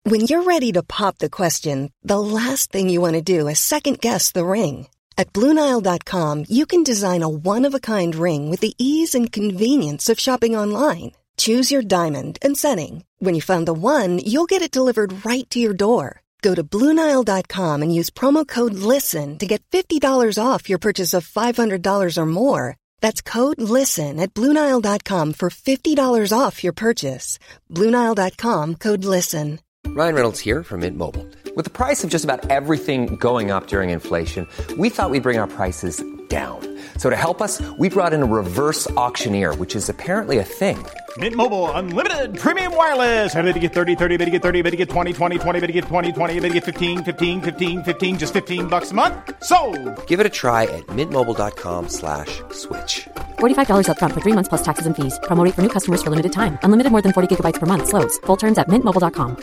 When you're ready to pop the question, the last thing you want to do is second-guess the ring. At BlueNile.com, you can design a one-of-a-kind ring with the ease and convenience of shopping online. Choose your diamond and setting. When you find the one, you'll get it delivered right to your door. Go to BlueNile.com and use promo code LISTEN to get $50 off your purchase of $500 or more. That's code LISTEN at BlueNile.com for $50 off your purchase. BlueNile.com, code LISTEN. Ryan Reynolds here from Mint Mobile. With the price of just about everything going up during inflation, we thought we'd bring our prices down. So to help us, we brought in a reverse auctioneer, which is apparently a thing. Mint Mobile Unlimited Premium Wireless. How to get 30, 30, how to get 30, how to get 20, 20, 20, how to get 20, 20, how to get 15, 15, 15, 15, just $15 a month? Sold! Give it a try at mintmobile.com/switch. $45 up front for 3 months plus taxes and fees. Promo rate for new customers for limited time. Unlimited more than 40 gigabytes per month. Slows full terms at mintmobile.com.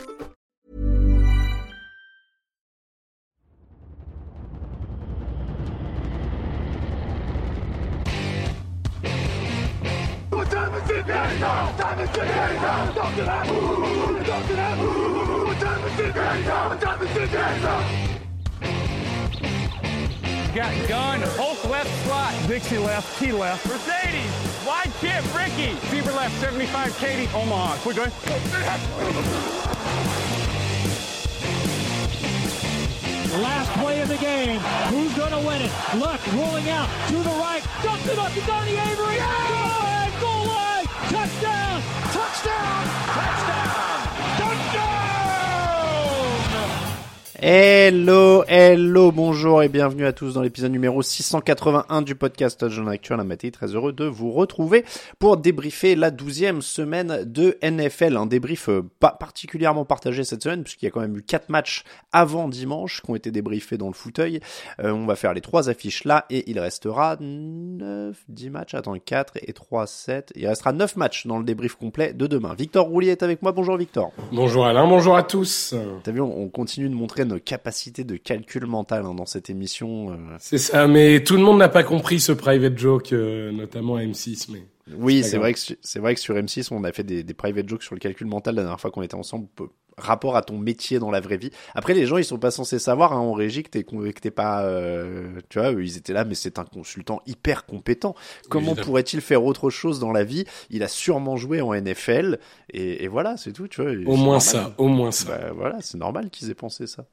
Got gun, Hulk left slot, Dixie left, T left, Mercedes, wide chip, Ricky, Fever left, 75, Katie, Omaha, quick going. Last play of the game, who's gonna win it? Luck rolling out, to the right, dumps it up to Donnie Avery, goal line, touchdown, touchdown, touchdown, touchdown! Hello, bonjour et bienvenue à tous dans l'épisode numéro 681 du podcast Touchdown Actu. La matinée, très heureux de vous retrouver pour débriefer la 12e semaine de NFL. Un débrief pas particulièrement partagé cette semaine puisqu'il y a quand même eu 4 matchs avant dimanche qui ont été débriefés dans le fauteuil. On va faire les 3 affiches là et il restera 10 matchs, 4 et 3, 7. Il restera 9 matchs dans le débrief complet de demain. Victor Roulier est avec moi. Bonjour Victor. Bonjour Alain, bonjour à tous. T'as vu, on continue de montrer nos capacités de calcul mental dans cette émission. C'est ça, mais tout le monde n'a pas compris ce private joke, notamment à M6. Mais oui, c'est vrai que sur M6, on a fait des private jokes sur le calcul mental la dernière fois qu'on était ensemble. Rapport à ton métier dans la vraie vie. Après, les gens, ils sont pas censés savoir en régie que t'es pas, tu vois, ils étaient là, mais c'est un consultant hyper compétent. Comment Évidemment. pourrait-il faire autre chose dans la vie? Il a sûrement joué en NFL et voilà, c'est tout, tu vois. au moins ça. Bah, voilà, c'est normal qu'ils aient pensé ça.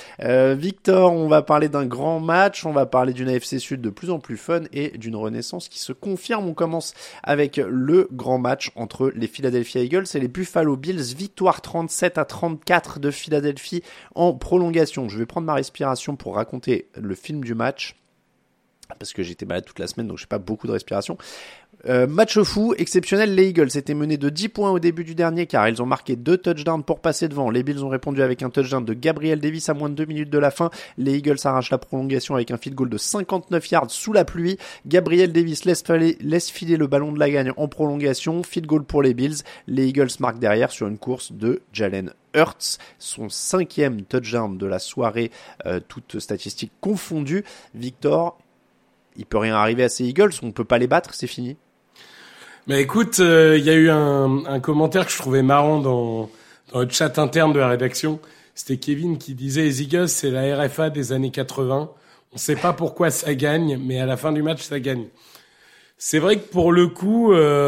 Victor, on va parler d'un grand match, on va parler d'une AFC Sud de plus en plus fun et d'une renaissance qui se confirme. On commence avec le grand match entre les Philadelphia Eagles et les Buffalo Bills. Victoire 37-34 de Philadelphie en prolongation. Je vais prendre ma respiration pour raconter le film du match parce que j'étais malade toute la semaine, donc j'ai pas beaucoup de respiration. Match fou, exceptionnel, les Eagles étaient menés de 10 points au début du dernier car ils ont marqué 2 touchdowns pour passer devant. Les Bills ont répondu avec un touchdown de Gabriel Davis à moins de 2 minutes de la fin. Les Eagles arrachent la prolongation avec un field goal de 59 yards sous la pluie. Gabriel Davis laisse filer le ballon de la gagne en prolongation. Field goal pour les Bills. Les Eagles marquent derrière sur une course de Jalen Hurts, son 5e touchdown de la soirée, toutes statistiques confondues. Victor, il peut rien arriver à ces Eagles, on peut pas les battre, c'est fini. Mais écoute, il y a eu un commentaire que je trouvais marrant dans le chat interne de la rédaction. C'était Kevin qui disait les Eagles, c'est la RFA des années 80. On sait pas pourquoi ça gagne, mais à la fin du match, ça gagne. C'est vrai que pour le coup,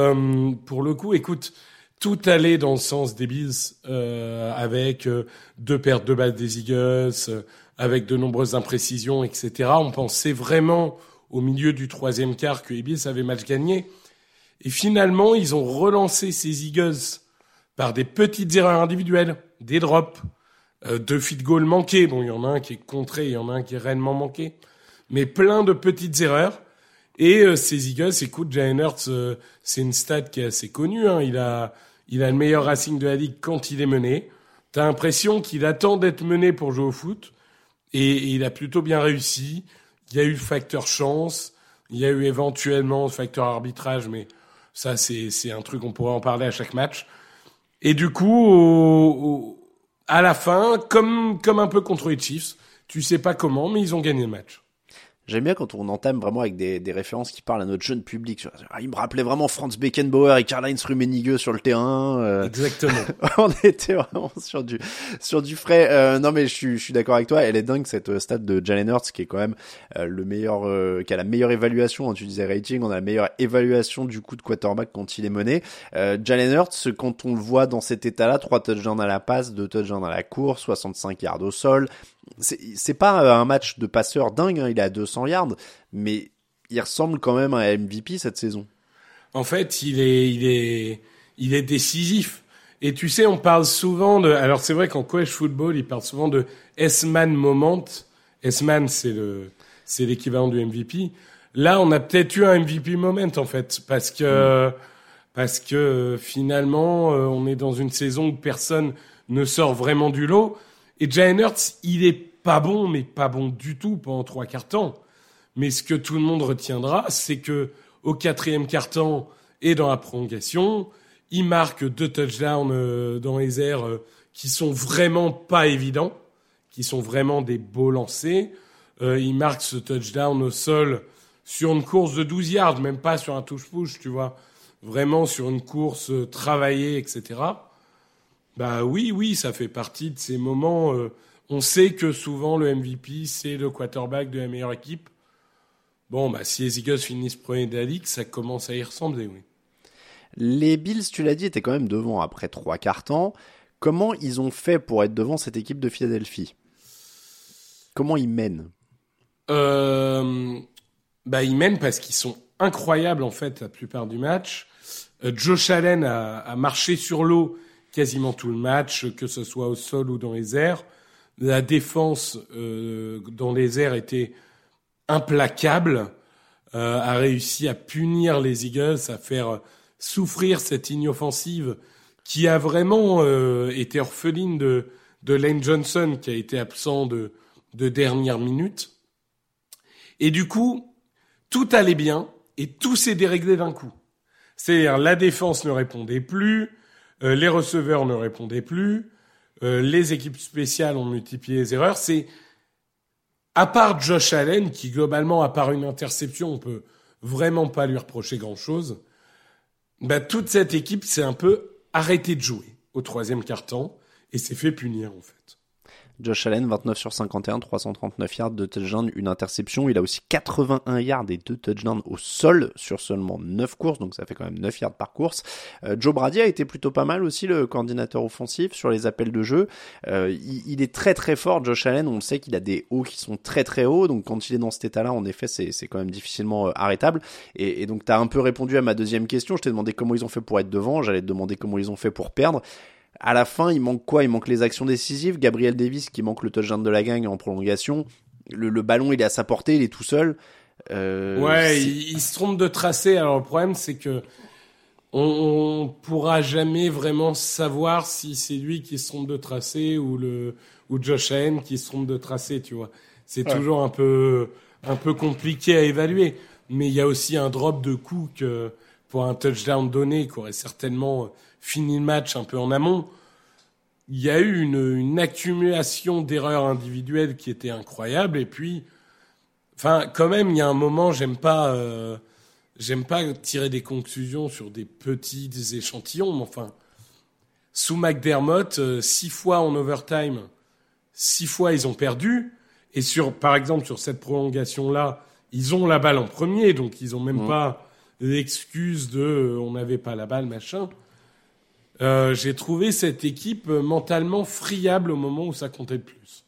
écoute, tout allait dans le sens des Bills, avec 2 pertes de balles des Eagles, avec de nombreuses imprécisions, etc. On pensait vraiment au milieu du 3e quart que les Bills avaient match gagné. Et finalement, ils ont relancé ces Eagles par des petites erreurs individuelles, des drops, 2 field goals manqués. Bon, il y en a un qui est contré, il y en a un qui est réellement manqué. Mais plein de petites erreurs. Et ces Eagles, écoute, Jalen Hurts, c'est une stat qui est assez connue. Hein. Il a le meilleur racing de la ligue quand il est mené. T'as l'impression qu'il attend d'être mené pour jouer au foot. Et il a plutôt bien réussi. Il y a eu le facteur chance. Il y a eu éventuellement le facteur arbitrage, mais ça, c'est un truc, on pourrait en parler à chaque match. Et du coup, à la fin, comme un peu contre les Chiefs, tu sais pas comment, mais ils ont gagné le match. J'aime bien quand on entame vraiment avec des références qui parlent à notre jeune public. Il me rappelait vraiment Franz Beckenbauer et Karl-Heinz Rummenigge sur le terrain. Exactement. On était vraiment sur du frais. Non mais je suis d'accord avec toi. Elle est dingue cette stat de Jalen Hurts qui est quand même le meilleur, qui a la meilleure évaluation. Hein, tu disais rating, on a la meilleure évaluation du coup de quarterback quand il est mené. Jalen Hurts, quand on le voit dans cet état-là, 3 touchdowns à la passe, 2 touchdowns à la course, 65 yards au sol. C'est pas un match de passeur dingue, hein, il est à 200 yards, mais il ressemble quand même à un MVP cette saison. En fait, il est décisif. Et tu sais, on parle souvent alors c'est vrai qu'en college football, ils parlent souvent de S-man moment. S-man, c'est l'équivalent du MVP. Là, on a peut-être eu un MVP moment, en fait, parce que finalement, on est dans une saison où personne ne sort vraiment du lot. Et Jalen Hurts, il est pas bon, mais pas bon du tout pendant 3 quarts temps. Mais ce que tout le monde retiendra, c'est que au 4e quart-temps et dans la prolongation, il marque 2 touchdowns dans les airs qui sont vraiment pas évidents, qui sont vraiment des beaux lancers. Il marque ce touchdown au sol sur une course de 12 yards, même pas sur un touche-push, tu vois, vraiment sur une course travaillée, etc. Bah oui, ça fait partie de ces moments. On sait que souvent le MVP, c'est le quarterback de la meilleure équipe. Bon, bah si les Eagles finissent premier de la ligue, ça commence à y ressembler, oui. Les Bills, tu l'as dit, étaient quand même devant après 3 quarts temps. Comment ils ont fait pour être devant cette équipe de Philadelphie ? Comment ils mènent ? Ils mènent parce qu'ils sont incroyables en fait la plupart du match. Josh Allen a marché sur l'eau quasiment tout le match, que ce soit au sol ou dans les airs. La défense dans les airs était implacable, a réussi à punir les Eagles, à faire souffrir cette ligne offensive qui a vraiment été orpheline de Lane Johnson, qui a été absent de dernière minute. Et du coup, tout allait bien et tout s'est déréglé d'un coup. C'est-à-dire la défense ne répondait plus, les receveurs ne répondaient plus, les équipes spéciales ont multiplié les erreurs. C'est à part Josh Allen, qui globalement, à part une interception, on peut vraiment pas lui reprocher grand-chose. Toute cette équipe s'est un peu arrêtée de jouer au 3e quart-temps et s'est fait punir en fait. Josh Allen, 29 sur 51, 339 yards, 2 touchdowns, une interception. Il a aussi 81 yards et 2 touchdowns au sol sur seulement 9 courses, donc ça fait quand même 9 yards par course. Joe Brady a été plutôt pas mal aussi, le coordinateur offensif, sur les appels de jeu. Il est très très fort, Josh Allen. On le sait qu'il a des hauts qui sont très très hauts, donc quand il est dans cet état-là, en effet, c'est quand même difficilement arrêtable. Et donc t'as un peu répondu à ma deuxième question. Je t'ai demandé comment ils ont fait pour être devant, j'allais te demander comment ils ont fait pour perdre. À la fin, il manque quoi ? Il manque les actions décisives. Gabriel Davis qui manque le touchdown de la gang en prolongation. Le ballon, il est à sa portée, il est tout seul. Il se trompe de tracé. Alors le problème, c'est que on pourra jamais vraiment savoir si c'est lui qui se trompe de tracé ou Josh Allen qui se trompe de tracé. Tu vois, c'est toujours un peu compliqué à évaluer. Mais il y a aussi un drop de Cook pour un touchdown donné qui aurait certainement fini le match un peu en amont. Il y a eu une accumulation d'erreurs individuelles qui était incroyable. Et puis, quand même, il y a un moment, j'aime pas tirer des conclusions sur des petits échantillons. Mais enfin, sous McDermott, 6 fois en overtime, 6 fois ils ont perdu. Et par exemple, sur cette prolongation-là, ils ont la balle en premier, donc ils ont même pas l'excuse de on n'avait pas la balle, machin. J'ai trouvé cette équipe mentalement friable au moment où ça comptait le plus.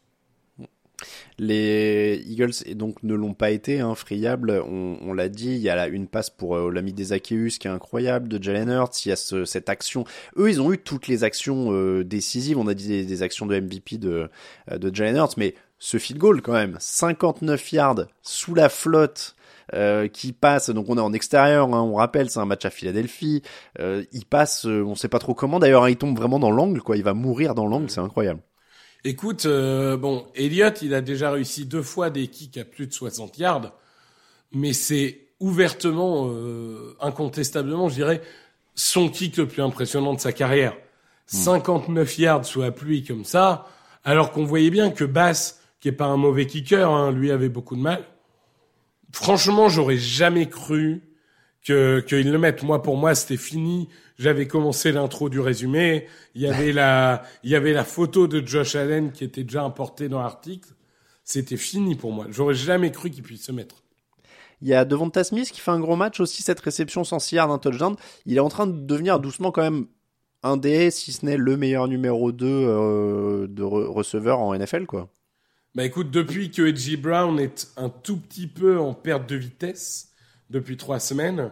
Les Eagles donc ne l'ont pas été friables, on l'a dit. Il y a une passe pour l'ami des Zaccheus qui est incroyable de Jalen Hurts. Il y a cette action. Eux, ils ont eu toutes les actions décisives. On a dit des actions de MVP de Jalen Hurts, mais ce field goal quand même, 59 yards sous la flotte. Qui passe, donc on est en extérieur, on rappelle, c'est un match à Philadelphie, il passe, on sait pas trop comment, d'ailleurs il tombe vraiment dans l'angle, quoi, il va mourir dans l'angle, c'est incroyable. Écoute, Elliott, il a déjà réussi 2 fois des kicks à plus de 60 yards, mais c'est ouvertement, incontestablement, je dirais, son kick le plus impressionnant de sa carrière. 59 yards sous la pluie comme ça, alors qu'on voyait bien que Bass, qui est pas un mauvais kicker, lui avait beaucoup de mal. franchement, j'aurais jamais cru qu'ils le mettent. Moi, pour moi, c'était fini. J'avais commencé l'intro du résumé. Il y avait la photo de Josh Allen qui était déjà importée dans l'article. C'était fini pour moi. J'aurais jamais cru qu'il puisse se mettre. Il y a Devonta Smith qui fait un gros match aussi, cette réception sans 6 yards, un touchdown. Il est en train de devenir doucement quand même un des, si ce n'est le meilleur numéro 2 de receveur en NFL, quoi. Bah écoute, depuis que A.J. Brown est un tout petit peu en perte de vitesse, depuis 3 semaines,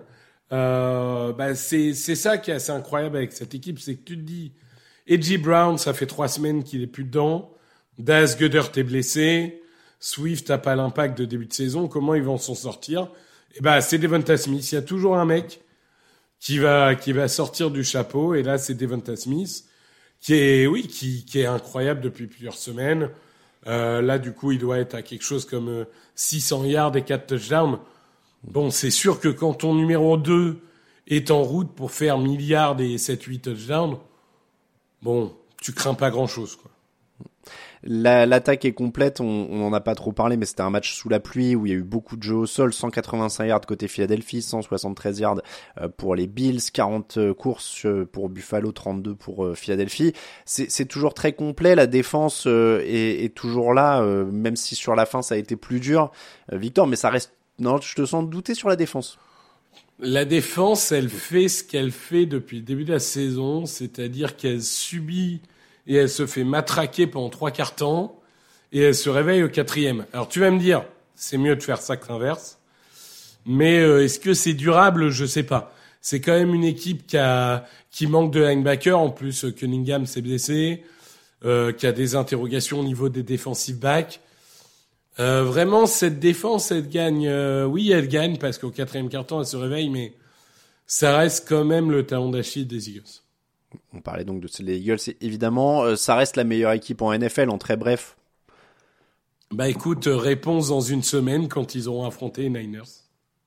c'est ça qui est assez incroyable avec cette équipe, c'est que tu te dis, A.J. Brown, ça fait 3 semaines qu'il est plus dedans, Daz Goedert est blessé, Swift n'a pas l'impact de début de saison, comment ils vont s'en sortir? C'est Devonta Smith, il y a toujours un mec qui va sortir du chapeau, et là c'est Devonta Smith, qui est incroyable depuis plusieurs semaines. Là du coup il doit être à quelque chose comme 600 yards et 4 touchdowns. Bon, c'est sûr que quand ton numéro 2 est en route pour faire 1000 yards et 7-8 touchdowns, bon, tu crains pas grand-chose, quoi. L'attaque est complète, on en a pas trop parlé, mais c'était un match sous la pluie où il y a eu beaucoup de jeux au sol, 185 yards côté Philadelphie, 173 yards pour les Bills, 40 courses pour Buffalo, 32 pour Philadelphie. C'est toujours très complet, la défense est toujours là, même si sur la fin ça a été plus dur. Victor, mais ça reste... Non, je te sens douter sur la défense. La défense, elle fait ce qu'elle fait depuis le début de la saison, c'est-à-dire qu'elle subit et elle se fait matraquer pendant 3/4 temps, et elle se réveille au 4e. Alors tu vas me dire, c'est mieux de faire ça que l'inverse, mais est-ce que c'est durable? Je sais pas. C'est quand même une équipe qui manque de linebacker, en plus Cunningham s'est blessé, qui a des interrogations au niveau des defensive backs. Vraiment, cette défense, elle gagne, elle gagne, parce qu'au 4e quart-temps, elle se réveille, mais ça reste quand même le talon d'Achille des Eagles. On parlait donc de les Eagles, et évidemment, ça reste la meilleure équipe en NFL, en très bref. Bah écoute, réponse dans une semaine quand ils auront affronté les Niners.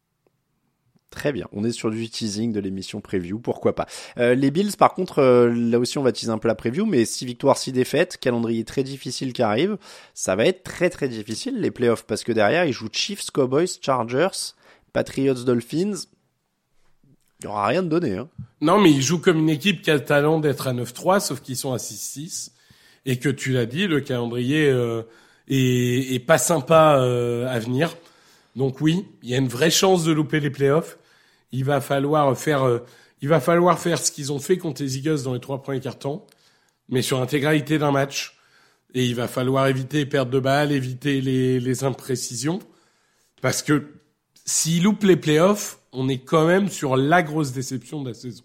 Très bien, on est sur du teasing de l'émission preview, pourquoi pas. Les Bills, par contre, là aussi on va teaser un peu la preview, mais 6 victoires, 6 défaites, calendrier très difficile qui arrive. Ça va être très très difficile les playoffs, parce que derrière ils jouent Chiefs, Cowboys, Chargers, Patriots, Dolphins. Il n'y aura rien de donné, hein. Non, mais ils jouent comme une équipe qui a le talent d'être à 9-3, sauf qu'ils sont à 6-6. Et que tu l'as dit, le calendrier est pas sympa à venir. Donc oui, il y a une vraie chance de louper les playoffs. Il va falloir faire ce qu'ils ont fait contre les Eagles dans les 3 premiers quarts-temps, mais sur l'intégralité d'un match. Et il va falloir éviter les pertes de balles, éviter les imprécisions. Parce que s'ils loupent les playoffs, on est quand même sur la grosse déception de la saison.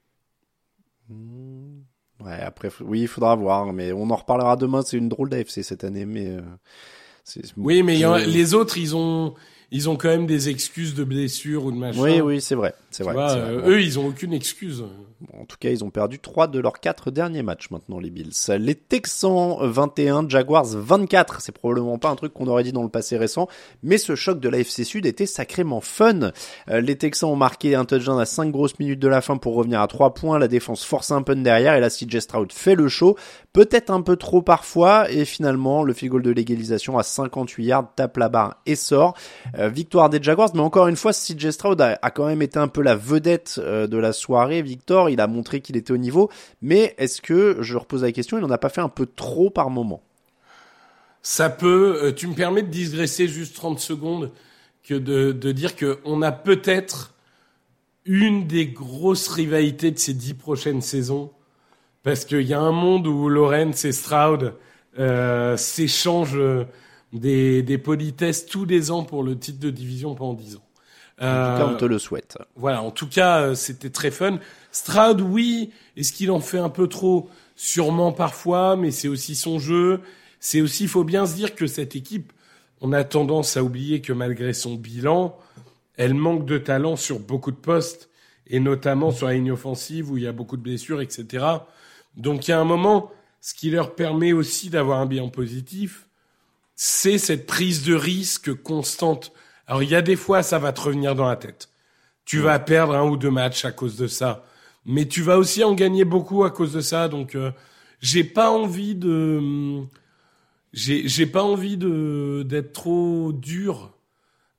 Ouais, après, oui, il faudra voir, mais on en reparlera demain. C'est une drôle d'AFC cette année, mais oui, mais les autres, ils ont quand même des excuses de blessures ou de machin. Oui, c'est vrai. C'est vrai. Eux, ils ont aucune excuse. Bon, en tout cas, ils ont perdu 3 de leurs 4 derniers matchs maintenant, les Bills. Les Texans 21, Jaguars 24. C'est probablement pas un truc qu'on aurait dit dans le passé récent, mais ce choc de l'AFC Sud était sacrément fun. Les Texans ont marqué un touchdown à 5 grosses minutes de la fin pour revenir à 3 points. La défense force un peu derrière, et là, CJ Stroud fait le show. Peut-être un peu trop parfois, et finalement, le field goal de l'égalisation à 58 yards tape la barre et sort. Victoire des Jaguars, mais encore une fois, CJ Stroud a quand même été un peu la vedette de la soirée. Victor, il a montré qu'il était au niveau, mais est-ce que, je repose la question, il n'en a pas fait un peu trop par moment? Ça peut, tu me permets de digresser juste 30 secondes, que de dire que on a peut-être une des grosses rivalités de ces 10 prochaines saisons, parce qu'il y a un monde où Lawrence et Stroud s'échangent des politesses tous les ans pour le titre de division pendant 10 ans. En tout cas, on te le souhaite. Voilà, en tout cas, c'était très fun. Stroud, oui, est-ce qu'il en fait un peu trop? Sûrement parfois, mais c'est aussi son jeu. C'est aussi, il faut bien se dire que cette équipe, on a tendance à oublier que malgré son bilan, elle manque de talent sur beaucoup de postes, et notamment sur la ligne offensive où il y a beaucoup de blessures, etc. Donc il y a un moment, ce qui leur permet aussi d'avoir un bilan positif, c'est cette prise de risque constante. Alors il y a des fois, ça va te revenir dans la tête. Tu vas perdre 1 ou 2 matchs à cause de ça, mais tu vas aussi en gagner beaucoup à cause de ça. Donc j'ai pas envie d'être trop dur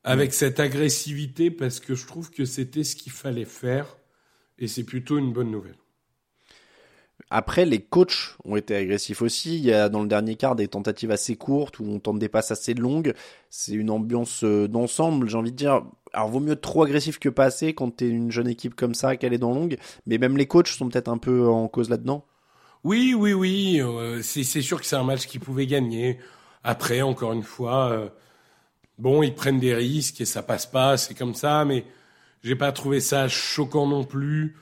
avec cette agressivité, parce que je trouve que c'était ce qu'il fallait faire, et c'est plutôt une bonne nouvelle. Après, les coachs ont été agressifs aussi. Il y a dans le dernier quart des tentatives assez courtes où on tente des passes assez longues. C'est une ambiance d'ensemble, j'ai envie de dire. Alors, vaut mieux être trop agressif que pas assez quand t'es une jeune équipe comme ça, qu'elle est dans longue. Mais même les coachs sont peut-être un peu en cause là-dedans. Oui. C'est sûr que c'est un match qu'ils pouvaient gagner. Après, encore une fois, ils prennent des risques et ça passe pas, c'est comme ça. Mais j'ai pas trouvé ça choquant non plus.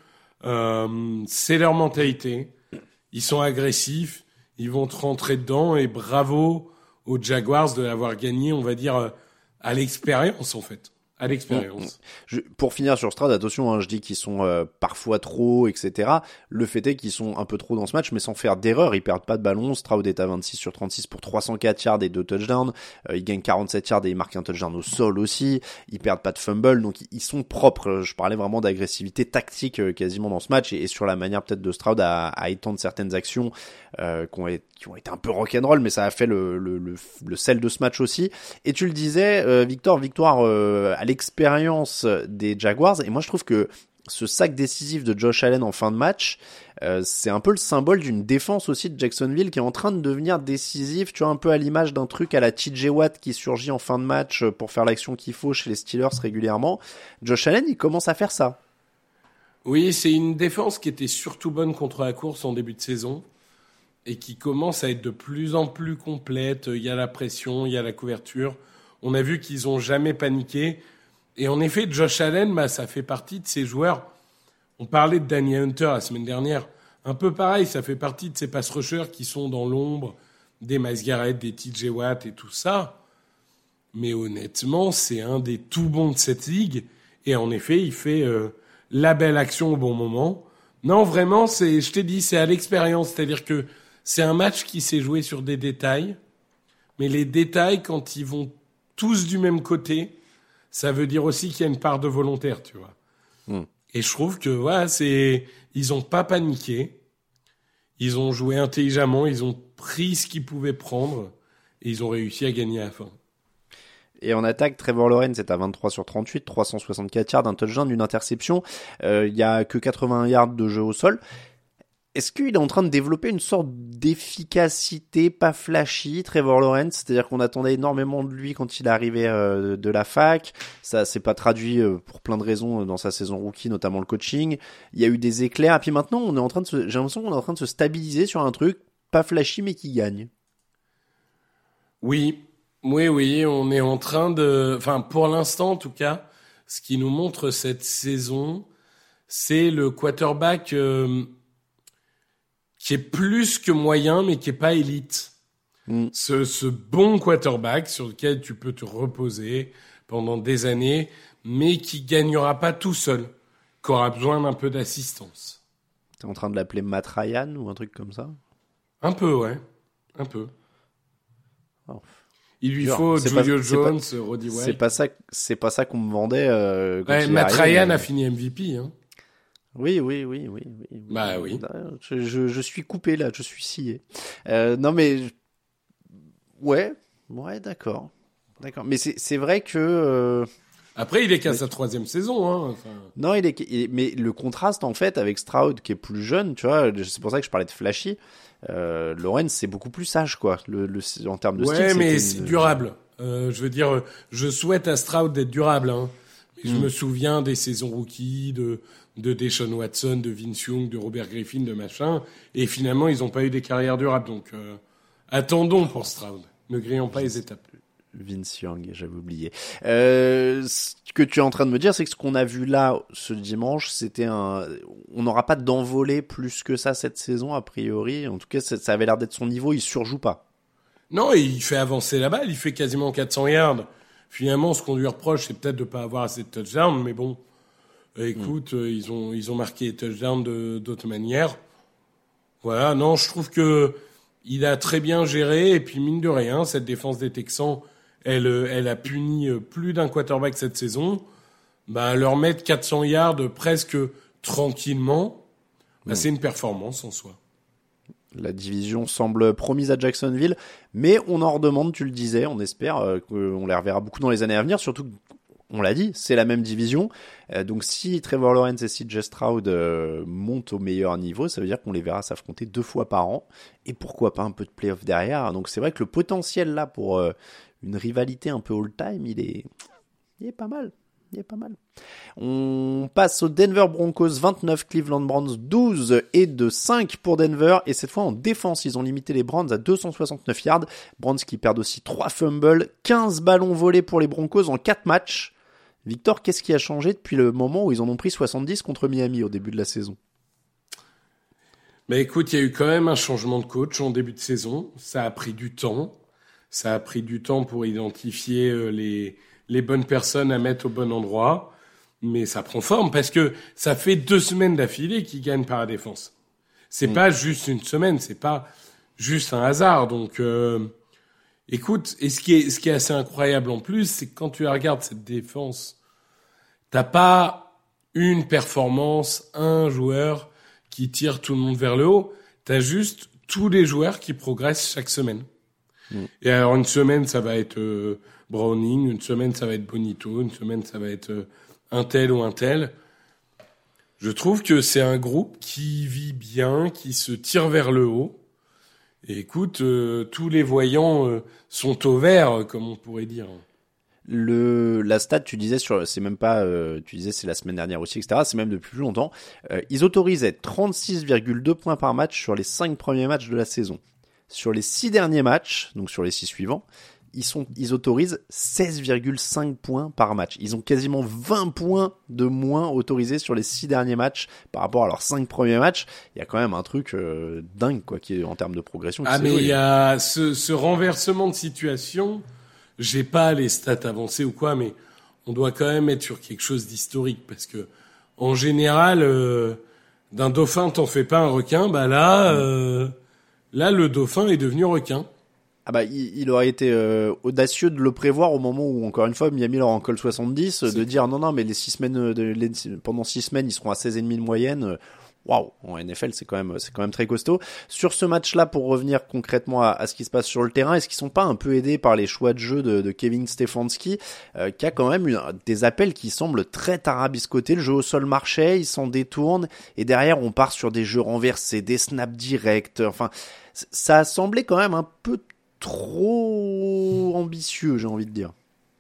C'est leur mentalité. Ils sont agressifs, ils vont te rentrer dedans et bravo aux Jaguars de l'avoir gagné, on va dire, à l'expérience en fait. À l'expérience. Pour finir sur Stroud, attention, je dis qu'ils sont parfois trop, etc. Le fait est qu'ils sont un peu trop dans ce match, mais sans faire d'erreur. Ils perdent pas de ballon. Stroud est à 26 sur 36 pour 304 yards et 2 touchdowns. Ils gagnent 47 yards et ils marquent un touchdown au sol aussi. Ils perdent pas de fumble, donc ils sont propres. Je parlais vraiment d'agressivité tactique quasiment dans ce match et sur la manière peut-être de Stroud à étendre certaines actions qui ont été un peu rock'n'roll, mais ça a fait le sel de ce match aussi. Et tu le disais, victoire à l'expérience des Jaguars, et moi je trouve que ce sac décisif de Josh Allen en fin de match, c'est un peu le symbole d'une défense aussi de Jacksonville qui est en train de devenir décisive, tu vois, un peu à l'image d'un truc à la TJ Watt qui surgit en fin de match pour faire l'action qu'il faut chez les Steelers régulièrement. Josh Allen, il commence à faire ça. Oui, c'est une défense qui était surtout bonne contre la course en début de saison et qui commence à être de plus en plus complète. Il y a la pression, il y a la couverture. On a vu qu'ils ont jamais paniqué. Et en effet, Josh Allen, ça fait partie de ces joueurs. On parlait de Danny Hunter la semaine dernière. Un peu pareil, ça fait partie de ces pass rushers qui sont dans l'ombre, des Myles Garrett, des TJ Watt et tout ça. Mais honnêtement, c'est un des tout bons de cette ligue. Et en effet, il fait la belle action au bon moment. Non, vraiment, je t'ai dit, c'est à l'expérience. C'est-à-dire que c'est un match qui s'est joué sur des détails. Mais les détails, quand ils vont tous du même côté, ça veut dire aussi qu'il y a une part de volontaire, tu vois. Et je trouve que ils ont pas paniqué, ils ont joué intelligemment, ils ont pris ce qu'ils pouvaient prendre et ils ont réussi à gagner à la fin. Et en attaque, Trevor Lawrence est à 23 sur 38, 364 yards, un touchdown, une interception. Il y a que 81 yards de jeu au sol. Est-ce qu'il est en train de développer une sorte d'efficacité pas flashy, Trevor Lawrence? C'est-à-dire qu'on attendait énormément de lui quand il arrivait de la fac. Ça s'est pas traduit pour plein de raisons dans sa saison rookie, notamment le coaching. Il y a eu des éclairs. Et puis maintenant, j'ai l'impression qu'on est en train de se stabiliser sur un truc pas flashy mais qui gagne. Oui, on est en train pour l'instant en tout cas, ce qui nous montre cette saison, c'est le quarterback qui est plus que moyen, mais qui est pas élite. Ce bon quarterback sur lequel tu peux te reposer pendant des années, mais qui gagnera pas tout seul, qui aura besoin d'un peu d'assistance. T'es en train de l'appeler Matt Ryan ou un truc comme ça? Un peu, ouais. Un peu. Oh. Il lui faut Julio Jones, Roddy White. C'est pas ça qu'on me vendait. Matt Ryan a fini MVP, hein. Oui. Bah oui. Je suis coupé là, je suis scié. Non mais ouais, d'accord. Mais c'est vrai que après il est qu'à sa 3e saison, hein. Non, mais le contraste en fait avec Stroud qui est plus jeune, tu vois, c'est pour ça que je parlais de flashy. Lawrence c'est beaucoup plus sage quoi, en termes de style. Ouais, mais c'est durable. Je veux dire, je souhaite à Stroud d'être durable, hein. Je me souviens des saisons rookies de Deshaun Watson, de Vince Young, de Robert Griffin, de machin. Et finalement, ils n'ont pas eu des carrières durables. Donc, attendons pour Stroud. Ne grillons pas les étapes. Vince Young, j'avais oublié. Ce que tu es en train de me dire, c'est que ce qu'on a vu là, ce dimanche, on n'aura pas d'envolée plus que ça cette saison, a priori. En tout cas, ça avait l'air d'être son niveau. Il surjoue pas. Non, il fait avancer la balle. Il fait quasiment 400 yards. Finalement, ce qu'on lui reproche, c'est peut-être de pas avoir assez de touchdowns, mais bon, écoute, ils ont marqué les touchdowns d'autres manières. Voilà, non, je trouve que il a très bien géré, et puis mine de rien, cette défense des Texans, elle a puni plus d'un quarterback cette saison. Leur mettre 400 yards presque tranquillement, c'est une performance en soi. La division semble promise à Jacksonville, mais on en redemande, tu le disais, on espère qu'on les reverra beaucoup dans les années à venir, surtout on l'a dit, c'est la même division. Donc si Trevor Lawrence et CJ Stroud montent au meilleur niveau, ça veut dire qu'on les verra s'affronter 2 fois par an. Et pourquoi pas un peu de playoff derrière. Donc c'est vrai que le potentiel là pour une rivalité un peu all-time, il est pas mal. Il est pas mal. On passe aux Denver Broncos 29, Cleveland Browns 12 et de 5 pour Denver. Et cette fois en défense, ils ont limité les Browns à 269 yards. Browns qui perdent aussi 3 fumbles, 15 ballons volés pour les Broncos en 4 matchs. Victor, qu'est-ce qui a changé depuis le moment où ils en ont pris 70 contre Miami au début de la saison? Mais écoute, il y a eu quand même un changement de coach en début de saison. Ça a pris du temps. Ça a pris du temps pour identifier les bonnes personnes à mettre au bon endroit. Mais ça prend forme parce que ça fait 2 semaines d'affilée qu'ils gagnent par la défense. C'est pas juste une semaine, c'est pas juste un hasard. Donc, écoute, et ce qui est assez incroyable en plus, c'est que quand tu regardes cette défense, t'as pas une performance, un joueur qui tire tout le monde vers le haut. T'as juste tous les joueurs qui progressent chaque semaine. Et alors, une semaine, ça va être Browning, une semaine, ça va être Bonito, une semaine, ça va être un tel ou un tel. Je trouve que c'est un groupe qui vit bien, qui se tire vers le haut. Et écoute, tous les voyants sont au vert, comme on pourrait dire. La stat, tu disais c'est même pas, tu disais c'est la semaine dernière aussi, etc. C'est même depuis plus longtemps. Ils autorisaient 36,2 points par match sur les 5 premiers matchs de la saison. Sur les 6 derniers matchs, donc sur les 6 suivants, ils autorisent 16,5 points par match. Ils ont quasiment 20 points de moins autorisés sur les 6 derniers matchs par rapport à leurs 5 premiers matchs. Il y a quand même un truc dingue, quoi, qui est en termes de progression. Ah, mais il y a ce renversement de situation. J'ai pas les stats avancées ou quoi, mais on doit quand même être sur quelque chose d'historique parce que, en général, d'un dauphin, t'en fais pas un requin. Bah là, le dauphin est devenu requin. Ah bah il aurait été audacieux de le prévoir au moment où, encore une fois, Miami leur en colle 70, de dire non mais les 6 semaines pendant 6 semaines ils seront à 16,5 de moyenne. Waouh, en NFL c'est quand même très costaud. Sur ce match-là, pour revenir concrètement à ce qui se passe sur le terrain, est-ce qu'ils sont pas un peu aidés par les choix de jeu de Kevin Stefanski, qui a quand même des appels qui semblent très tarabiscotés. Le jeu au sol marchait, il s'en détourne, et derrière on part sur des jeux renversés, des snaps directs. Enfin, ça a semblé quand même un peu trop ambitieux, j'ai envie de dire.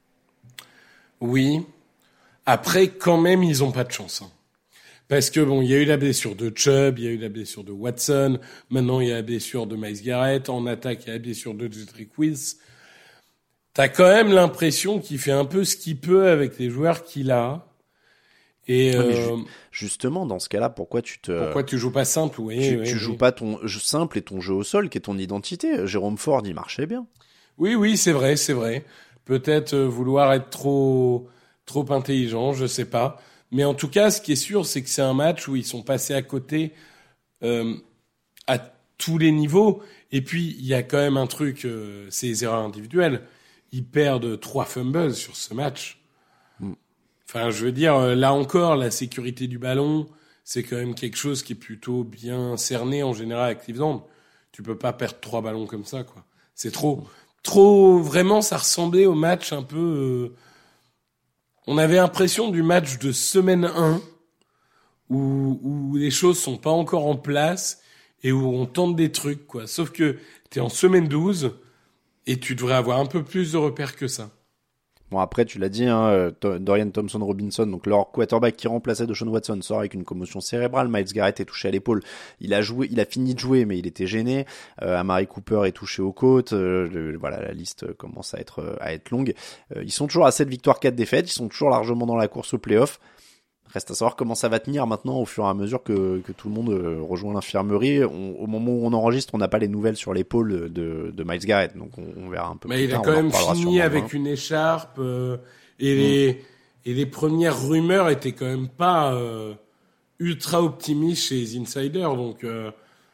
Oui. Après, quand même, ils ont pas de chance. Parce que bon, il y a eu la blessure de Chubb, il y a eu la blessure de Watson, maintenant il y a la blessure de Myles Garrett, en attaque il y a la blessure de Jedrick Wills. T'as quand même l'impression qu'il fait un peu ce qu'il peut avec les joueurs qu'il a. Et justement, dans ce cas-là, pourquoi tu joues pas simple? Oui, tu joues pas ton jeu simple et ton jeu au sol qui est ton identité. Jérôme Ford, il marchait bien. Oui, c'est vrai. Peut-être vouloir être trop intelligent, je sais pas. Mais en tout cas, ce qui est sûr, c'est que c'est un match où ils sont passés à côté à tous les niveaux. Et puis, il y a quand même un truc, c'est les erreurs individuelles. Ils perdent 3 fumbles sur ce match. Enfin, je veux dire, là encore, la sécurité du ballon, c'est quand même quelque chose qui est plutôt bien cerné en général avec Cleveland. Tu peux pas perdre 3 ballons comme ça, quoi. C'est trop, vraiment, ça ressemblait au match un peu... On avait l'impression du match de semaine 1 où les choses sont pas encore en place et où on tente des trucs, quoi. Sauf que t'es en semaine 12 et tu devrais avoir un peu plus de repères que ça. Bon, après, tu l'as dit, Dorian Thompson-Robinson, donc leur quarterback qui remplaçait Deshaun Watson, sort avec une commotion cérébrale. Myles Garrett est touché à l'épaule. Il a fini de jouer, mais il était gêné. Amari Cooper est touché aux côtes. Voilà, la liste commence à être longue. Ils sont toujours à 7 victoires, 4 défaites. Ils sont toujours largement dans la course au playoff. Reste à savoir comment ça va tenir maintenant au fur et à mesure que tout le monde rejoint l'infirmerie. Au moment où on enregistre, on n'a pas les nouvelles sur l'épaule de Myles Garrett, donc on verra un peu plus tard. Mais il a quand même fini avec une écharpe et les premières rumeurs étaient quand même pas ultra optimistes chez les insiders. Donc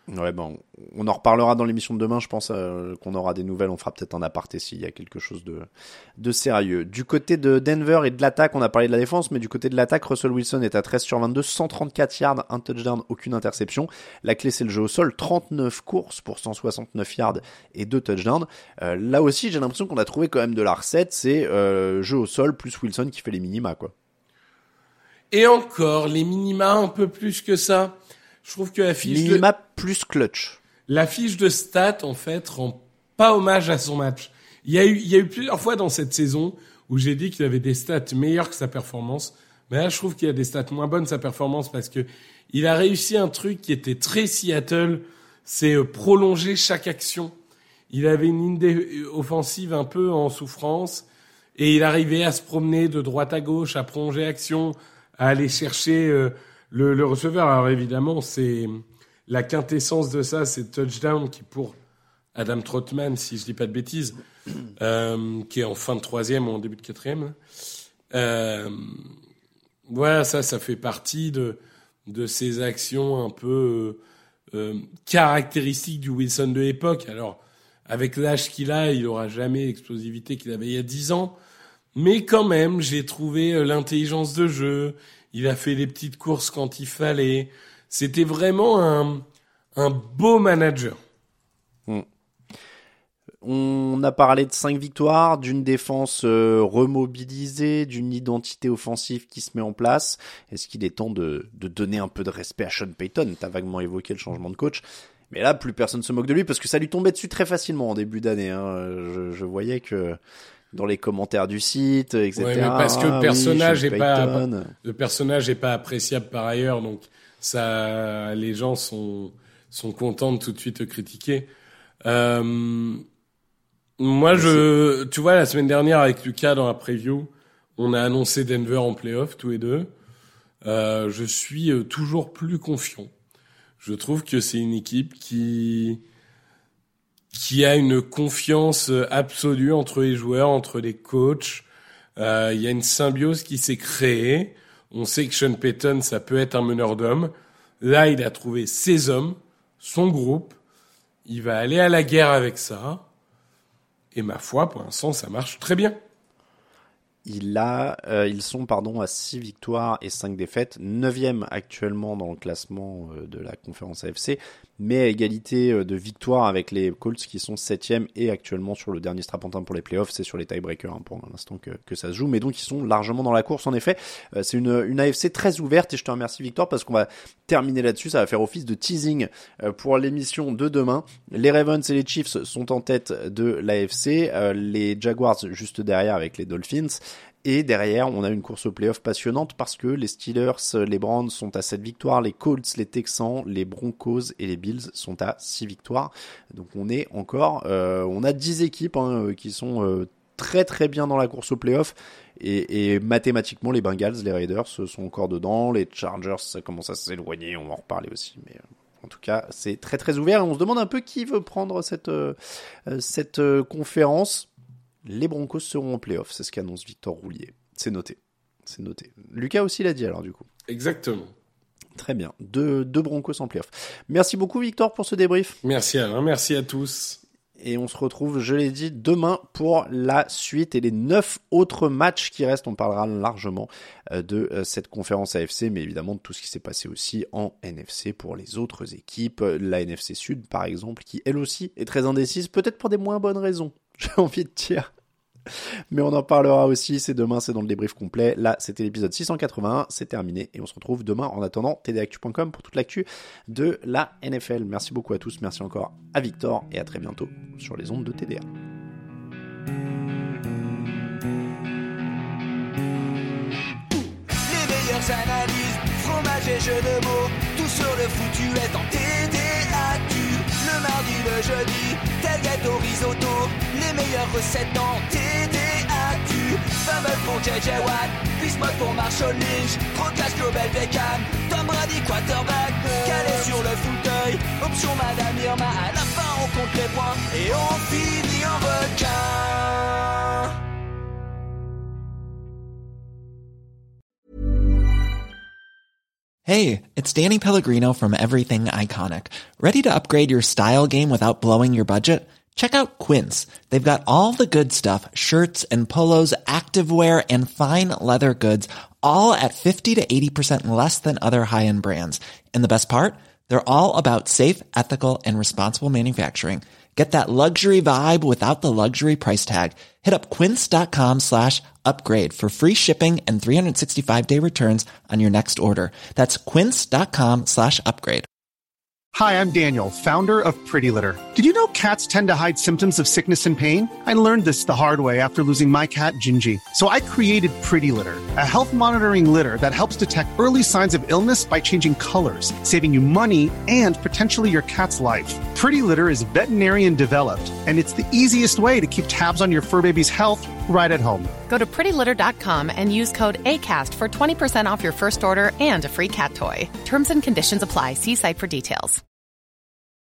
Ouais, bon, on en reparlera dans l'émission de demain, je pense qu'on aura des nouvelles, on fera peut-être un aparté s'il y a quelque chose de sérieux. Du côté de Denver et de l'attaque, on a parlé de la défense, mais du côté de l'attaque, Russell Wilson est à 13 sur 22, 134 yards, un touchdown, aucune interception. La clé, c'est le jeu au sol, 39 courses pour 169 yards et 2 touchdowns. Là aussi, j'ai l'impression qu'on a trouvé quand même de la recette, c'est jeu au sol plus Wilson qui fait les minima, quoi. Et encore, les minima un peu plus que ça. Je trouve que la fiche minima plus clutch. La fiche de stats, en fait, rend pas hommage à son match. Il y a eu plusieurs fois dans cette saison où j'ai dit qu'il avait des stats meilleures que sa performance. Mais là, je trouve qu'il y a des stats moins bonnes que sa performance parce que il a réussi un truc qui était très Seattle, c'est prolonger chaque action. Il avait une ligne offensive un peu en souffrance et il arrivait à se promener de droite à gauche, à prolonger action, à aller chercher le receveur. Alors évidemment, c'est la quintessence de ça, c'est touchdown qui pour Adam Troutman, si je dis pas de bêtises, qui est en fin de troisième ou en début de quatrième. Voilà, ça fait partie de ces actions un peu caractéristiques du Wilson de l'époque. Alors, avec l'âge qu'il a, il aura jamais l'explosivité qu'il avait il y a 10 ans. Mais quand même, j'ai trouvé l'intelligence de jeu. Il a fait des petites courses quand il fallait. C'était vraiment un beau manager. On a parlé de 5 victoires, d'une défense remobilisée, d'une identité offensive qui se met en place. Est-ce qu'il est temps de donner un peu de respect à Sean Payton ? T'as vaguement évoqué le changement de coach. Mais là, plus personne se moque de lui parce que ça lui tombait dessus très facilement en début d'année. Je voyais que dans les commentaires du site, etc. Ouais, mais parce que le personnage est pas appréciable par ailleurs, donc ça, les gens sont contents de tout de suite te critiquer. Moi, tu vois, la semaine dernière avec Lucas dans la preview, on a annoncé Denver en playoff tous les deux. Je suis toujours plus confiant. Je trouve que c'est une équipe qui a une confiance absolue entre les joueurs, entre les coachs. Il y a une symbiose qui s'est créée. On sait que Sean Payton, ça peut être un meneur d'hommes. Là, il a trouvé ses hommes, son groupe. Il va aller à la guerre avec ça. Et ma foi, pour l'instant, ça marche très bien. Ils sont à 6 victoires et 5 défaites, 9e actuellement dans le classement de la conférence AFC, mais à égalité de victoires avec les Colts qui sont 7e et actuellement sur le dernier strapontin pour les playoffs, c'est sur les tiebreakers pour l'instant que ça se joue, mais donc ils sont largement dans la course en effet. C'est une AFC très ouverte et je te remercie Victor parce qu'on va terminer là-dessus, ça va faire office de teasing pour l'émission de demain. Les Ravens et les Chiefs sont en tête de l'AFC, les Jaguars juste derrière avec les Dolphins. Et derrière, on a une course au playoff passionnante parce que les Steelers, les Browns sont à 7 victoires, les Colts, les Texans, les Broncos et les Bills sont à 6 victoires. Donc on est encore, on a 10 équipes qui sont très très bien dans la course au playoff. Et mathématiquement, les Bengals, les Raiders sont encore dedans. Les Chargers, ça commence à s'éloigner, on va en reparler aussi. Mais en tout cas, c'est très très ouvert. Et on se demande un peu qui veut prendre cette conférence. Les Broncos seront en play-off, c'est ce qu'annonce Victor Roulier. C'est noté. Lucas aussi l'a dit alors du coup. Exactement. Très bien. Deux Broncos en play-off. Merci beaucoup Victor pour ce débrief. Merci Alain, merci à tous. Et on se retrouve, je l'ai dit, demain pour la suite et les 9 autres matchs qui restent. On parlera largement de cette conférence AFC, mais évidemment de tout ce qui s'est passé aussi en NFC pour les autres équipes. La NFC Sud, par exemple, qui elle aussi est très indécise, peut-être pour des moins bonnes raisons, j'ai envie de dire. Mais on en parlera aussi, c'est demain, c'est dans le débrief complet. Là, c'était l'épisode 681, c'est terminé et on se retrouve demain. En attendant, tdactu.com pour toute l'actu de la NFL. Merci beaucoup à tous, merci encore à Victor et à très bientôt sur les ondes de TDA. Les meilleures analyses, fromage et jeux de mots, tout sur le foutu est en TDAQ. Le mardi, le jeudi, tel gâteau risotto, les meilleures recettes en TDAQ. Fumble pour JJ Watt, Bismuth pour Marshall Lynch, Trocas Global Beckham, Tom Brady quarterback, calé sur le fauteuil, option Madame Irma, à la fin on compte les points et on finit en requin. Hey, it's Danny Pellegrino from Everything Iconic. Ready to upgrade your style game without blowing your budget? Check out Quince. They've got all the good stuff, shirts and polos, activewear, and fine leather goods, all at 50 to 80% less than other high-end brands. And the best part? They're all about safe, ethical, and responsible manufacturing. Get that luxury vibe without the luxury price tag. Hit up quince.com/upgrade for free shipping and 365-day returns on your next order. That's quince.com/upgrade. Hi, I'm Daniel, founder of Pretty Litter. Did you know cats tend to hide symptoms of sickness and pain? I learned this the hard way after losing my cat, Gingy. So I created Pretty Litter, a health monitoring litter that helps detect early signs of illness by changing colors, saving you money and potentially your cat's life. Pretty Litter is veterinarian developed, and it's the easiest way to keep tabs on your fur baby's health right at home. Go to prettylitter.com and use code ACAST for 20% off your first order and a free cat toy. Terms and conditions apply. See site for details.